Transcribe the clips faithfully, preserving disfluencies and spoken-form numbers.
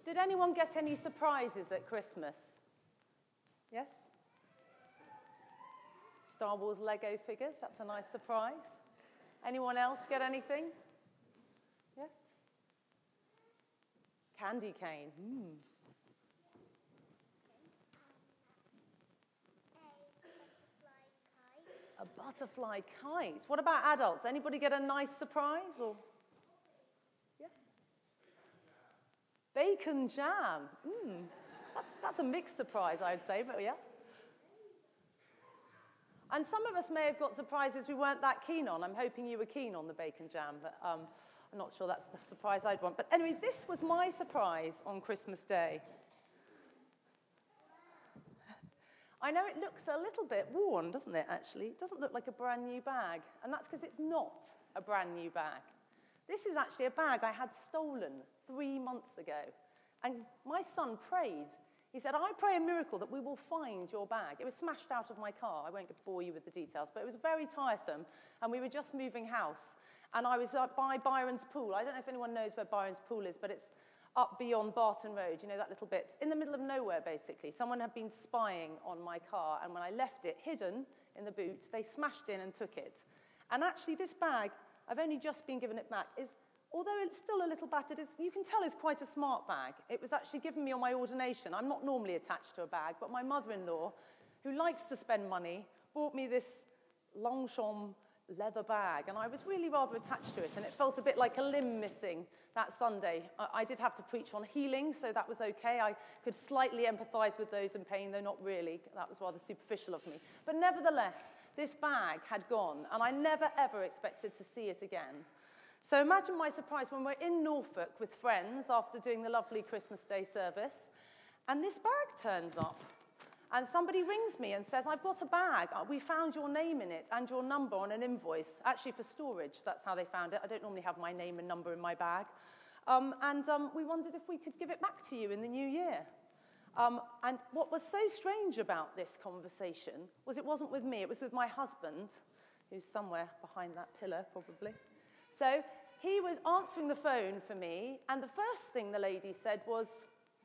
Did anyone get any surprises at Christmas? Yes? Star Wars Lego figures, that's a nice surprise. Anyone else get anything? Yes? Candy cane. Mm. A butterfly kite. What about adults? Anybody get a nice surprise? Or yes? Bacon jam. Mm. That's, that's a mixed surprise, I would say, but yeah. And some of us may have got surprises we weren't that keen on. I'm hoping you were keen on the bacon jam, but um, I'm not sure that's the surprise I'd want. But anyway, this was my surprise on Christmas Day. I know it looks a little bit worn, doesn't it, actually? It doesn't look like a brand new bag, and that's because it's not a brand new bag. This is actually a bag I had stolen three months ago, and my son prayed. He said, I pray a miracle that we will find your bag. It was smashed out of my car. I won't bore you with the details, but it was very tiresome, and we were just moving house, and I was like by Byron's Pool. I don't know if anyone knows where Byron's Pool is, but it's up beyond Barton Road, you know, that little bit, in the middle of nowhere, basically. Someone had been spying on my car, and when I left it hidden in the boot, they smashed in and took it. And actually, this bag, I've only just been given it back, is, although it's still a little battered, it's, you can tell it's quite a smart bag. It was actually given me on my ordination. I'm not normally attached to a bag, but my mother-in-law, who likes to spend money, bought me this Longchamp leather bag, and I was really rather attached to it, and it felt a bit like a limb missing that Sunday. I, I did have to preach on healing, so that was okay. I could slightly empathise with those in pain, though not really. That was rather superficial of me. But nevertheless, this bag had gone, and I never, ever expected to see it again. So imagine my surprise when we're in Norfolk with friends after doing the lovely Christmas Day service, and this bag turns up. And somebody rings me and says, I've got a bag. We found your name in it and your number on an invoice, actually for storage. That's how they found it. I don't normally have my name and number in my bag. Um, and um, we wondered if we could give it back to you in the new year. Um, and what was so strange about this conversation was it wasn't with me. It was with my husband, who's somewhere behind that pillar, probably. So he was answering the phone for me, and the first thing the lady said was,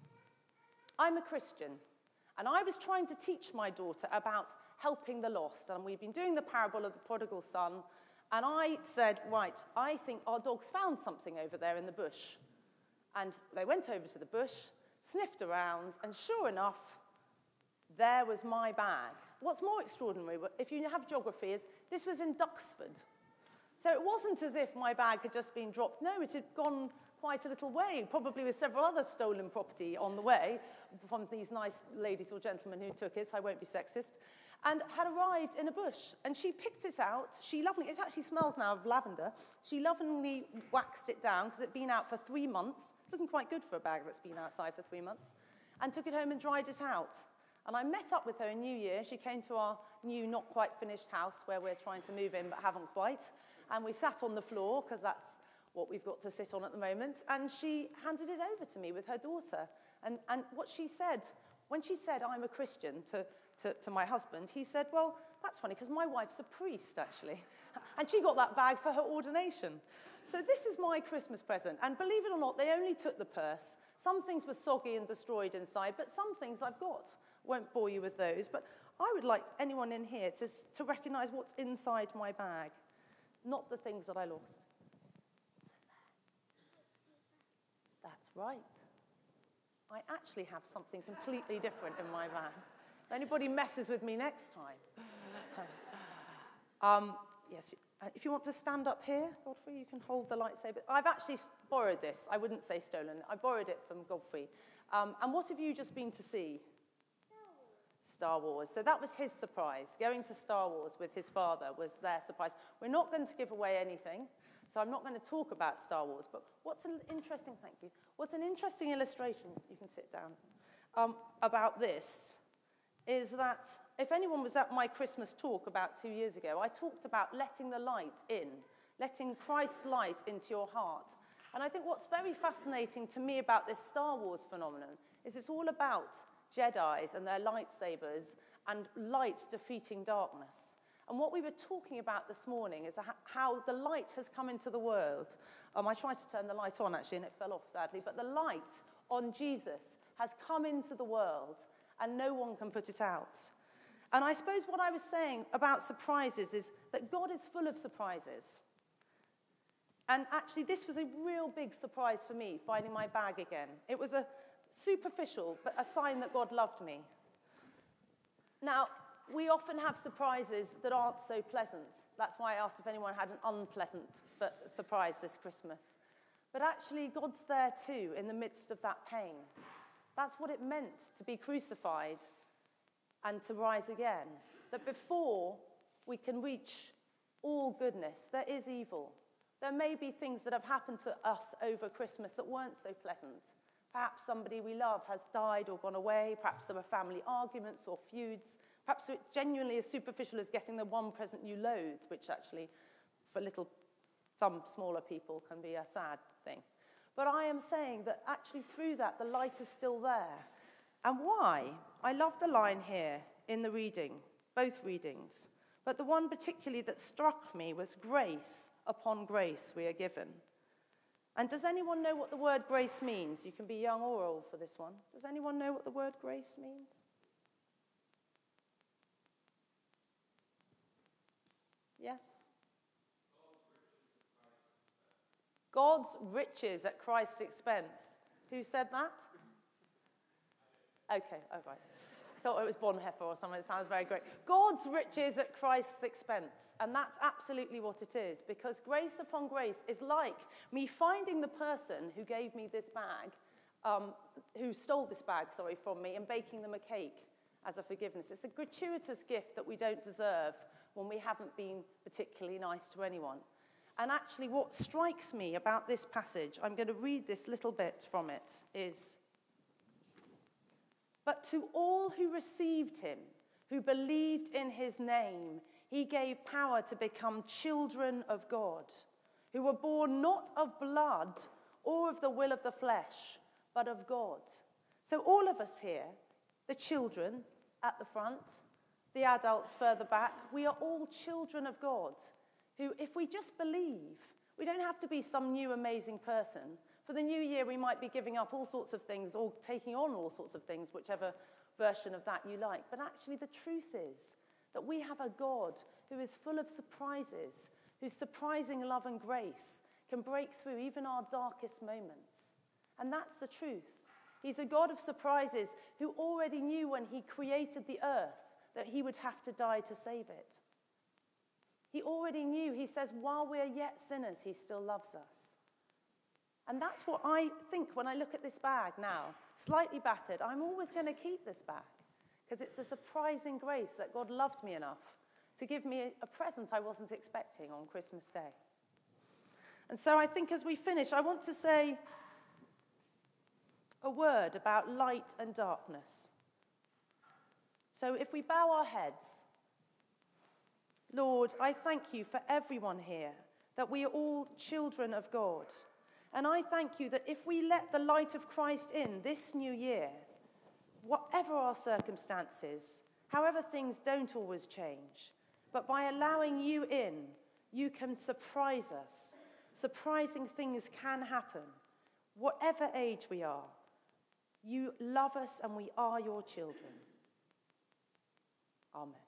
I'm a Christian. And I was trying to teach my daughter about helping the lost. And we've been doing the parable of the prodigal son. And I said, right, I think our dog's found something over there in the bush. And they went over to the bush, sniffed around, and sure enough, there was my bag. What's more extraordinary, if you have geography, is this was in Duxford. So it wasn't as if my bag had just been dropped. No, it had gone quite a little way, probably with several other stolen property on the way from these nice ladies or gentlemen who took it, I won't be sexist, and had arrived in a bush. And she picked it out. She lovingly, it actually smells now of lavender. She lovingly waxed it down because it had been out for three months. It's looking quite good for a bag that's been outside for three months. And took it home and dried it out. And I met up with her in New Year. She came to our new, not quite finished house where we're trying to move in but haven't quite. And we sat on the floor because that's what we've got to sit on at the moment, and she handed it over to me with her daughter. And, and what she said, when she said, I'm a Christian, to, to, to my husband, he said, well, that's funny, because my wife's a priest, actually. And she got that bag for her ordination. So this is my Christmas present. And believe it or not, they only took the purse. Some things were soggy and destroyed inside, but some things I've got. Won't bore you with those. But I would like anyone in here to, to recognise what's inside my bag, not the things that I lost. That's right. I actually have something completely different in my bag. If anybody messes with me next time. um, yes, if you want to stand up here, Godfrey, you can hold the lightsaber. I've actually borrowed this. I wouldn't say stolen. I borrowed it from Godfrey. Um, and what have you just been to see? Star Wars. So that was his surprise. Going to Star Wars with his father was their surprise. We're not going to give away anything. So I'm not going to talk about Star Wars, but what's an interesting, thank you, what's an interesting illustration, you can sit down, um, about this is that if anyone was at my Christmas talk about two years ago, I talked about letting the light in, letting Christ's light into your heart. And I think what's very fascinating to me about this Star Wars phenomenon is it's all about Jedis and their lightsabers and light defeating darkness. And what we were talking about this morning is how the light has come into the world. Um, I tried to turn the light on, actually, and it fell off, sadly. But the light on Jesus has come into the world, and no one can put it out. And I suppose what I was saying about surprises is that God is full of surprises. And actually, this was a real big surprise for me, finding my bag again. It was a superficial, but a sign that God loved me. Now, we often have surprises that aren't so pleasant. That's why I asked if anyone had an unpleasant but surprise this Christmas. But actually, God's there too, in the midst of that pain. That's what it meant to be crucified and to rise again. That before we can reach all goodness, there is evil. There may be things that have happened to us over Christmas that weren't so pleasant. Perhaps somebody we love has died or gone away. Perhaps there were family arguments or feuds. Perhaps it's genuinely as superficial as getting the one present you loathe, which actually, for little, some smaller people, can be a sad thing. But I am saying that actually through that, the light is still there. And why? I love the line here in the reading, both readings. But the one particularly that struck me was grace upon grace we are given. And does anyone know what the word grace means? You can be young or old for this one. Does anyone know what the word grace means? Yes? God's riches at Christ's expense. Who said that? Okay, all right. I thought it was Bonhoeffer or something. It sounds very great. God's riches at Christ's expense. And that's absolutely what it is. Because grace upon grace is like me finding the person who gave me this bag, um, who stole this bag, sorry, from me, and baking them a cake as a forgiveness. It's a gratuitous gift that we don't deserve when we haven't been particularly nice to anyone. And actually what strikes me about this passage, I'm going to read this little bit from it, is, "But to all who received him, who believed in his name, he gave power to become children of God, who were born not of blood or of the will of the flesh, but of God." So all of us here, the children at the front, the adults further back, we are all children of God, who, if we just believe, we don't have to be some new amazing person. For the new year, we might be giving up all sorts of things or taking on all sorts of things, whichever version of that you like. But actually, the truth is that we have a God who is full of surprises, whose surprising love and grace can break through even our darkest moments. And that's the truth. He's a God of surprises who already knew when he created the earth that he would have to die to save it. He already knew, he says, while we're yet sinners, he still loves us. And that's what I think when I look at this bag now, slightly battered. I'm always going to keep this bag because it's a surprising grace that God loved me enough to give me a present I wasn't expecting on Christmas Day. And so I think as we finish, I want to say a word about light and darkness. So if we bow our heads, Lord, I thank you for everyone here, that we are all children of God. And I thank you that if we let the light of Christ in this new year, whatever our circumstances, however things don't always change, but by allowing you in, you can surprise us. Surprising things can happen. Whatever age we are, you love us and we are your children. Amen.